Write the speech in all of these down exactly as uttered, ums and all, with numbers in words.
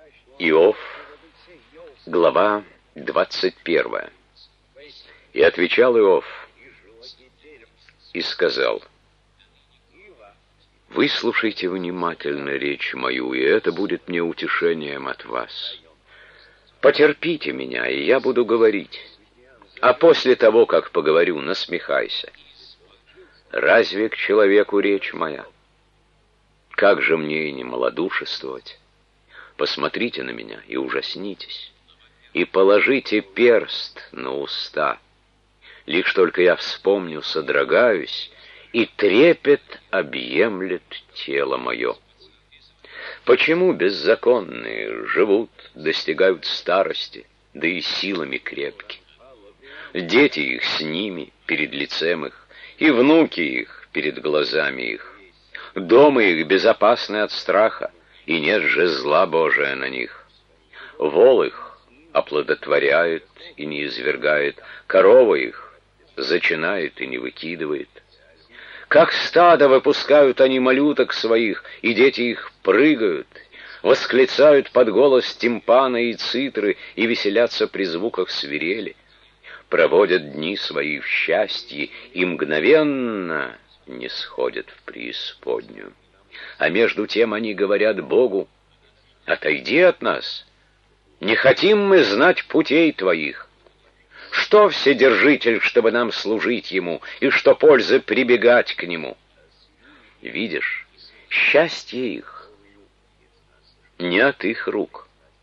Иов, глава двадцать первая. И отвечал Иов и сказал: «Выслушайте внимательно речь мою, и это будет мне утешением от вас. Потерпите меня, и я буду говорить, а после того, как поговорю, насмехайся. Разве к человеку речь моя? Как же мне и не малодушествовать? Посмотрите на меня и ужаснитесь, и положите перст на уста. Лишь только я вспомню, содрогаюсь, и трепет объемлет тело мое. Почему беззаконные живут, достигают старости, да и силами крепки? Дети их с ними, перед лицем их, и внуки их перед глазами их. Дома их безопасны от страха, и нет же зла Божия на них. Вол их оплодотворяет и не извергает, корова их зачинает и не выкидывает. Как стадо выпускают они малюток своих, и дети их прыгают, восклицают под голос тимпана и цитры и веселятся при звуках свирели. Проводят дни свои в счастье и мгновенно не сходят в преисподнюю. А между тем они говорят Богу: «Отойди от нас, не хотим мы знать путей твоих. Что Вседержитель, чтобы нам служить Ему, и что пользы прибегать к Нему?» Видишь, счастье их не от их рук.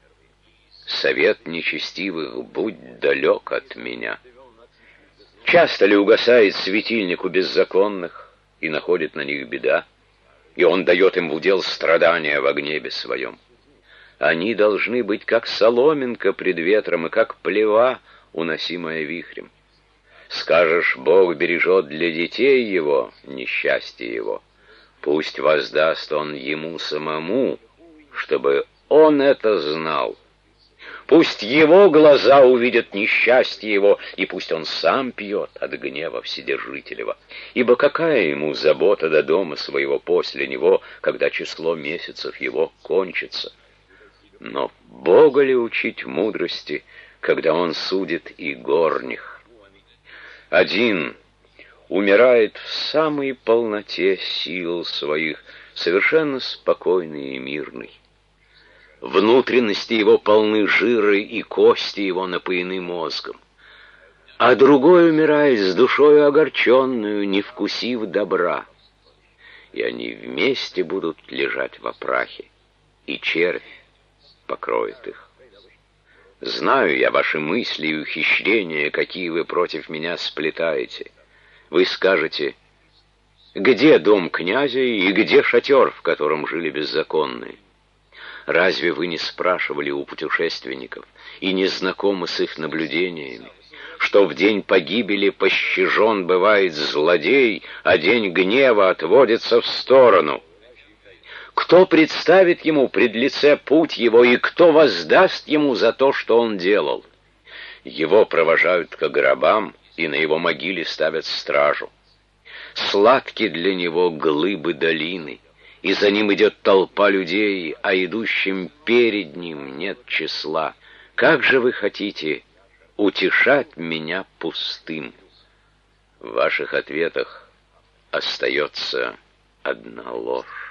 Совет нечестивых: будь далек от меня. Часто ли угасает светильник у беззаконных, и находит на них беда, и он дает им в удел страдания в гневе своем? Они должны быть как соломинка пред ветром, и как плева, уносимая вихрем. Скажешь: Бог бережет для детей его несчастье его. Пусть воздаст он ему самому, чтобы он это знал. Пусть его глаза увидят несчастье его, и пусть он сам пьет от гнева Вседержителева. Ибо какая ему забота до дома своего после него, когда число месяцев его кончится? Но Бога ли учить мудрости, когда он судит и горних? Один умирает в самой полноте сил своих, совершенно спокойный и мирный. Внутренности его полны жира, и кости его напоены мозгом. А другой умирает с душою огорченную, не вкусив добра. И они вместе будут лежать во прахе, и червь покроет их. Знаю я ваши мысли и ухищрения, какие вы против меня сплетаете. Вы скажете: где дом князя и где шатер, в котором жили беззаконные? Разве вы не спрашивали у путешественников и не знакомы с их наблюдениями, что в день погибели пощажен бывает злодей, а день гнева отводится в сторону? Кто представит ему пред лице путь его, и кто воздаст ему за то, что он делал? Его провожают к гробам, и на его могиле ставят стражу. Сладки для него глыбы долины, и за ним идет толпа людей, а идущим перед ним нет числа. Как же вы хотите утешать меня пустым? В ваших ответах остается одна ложь.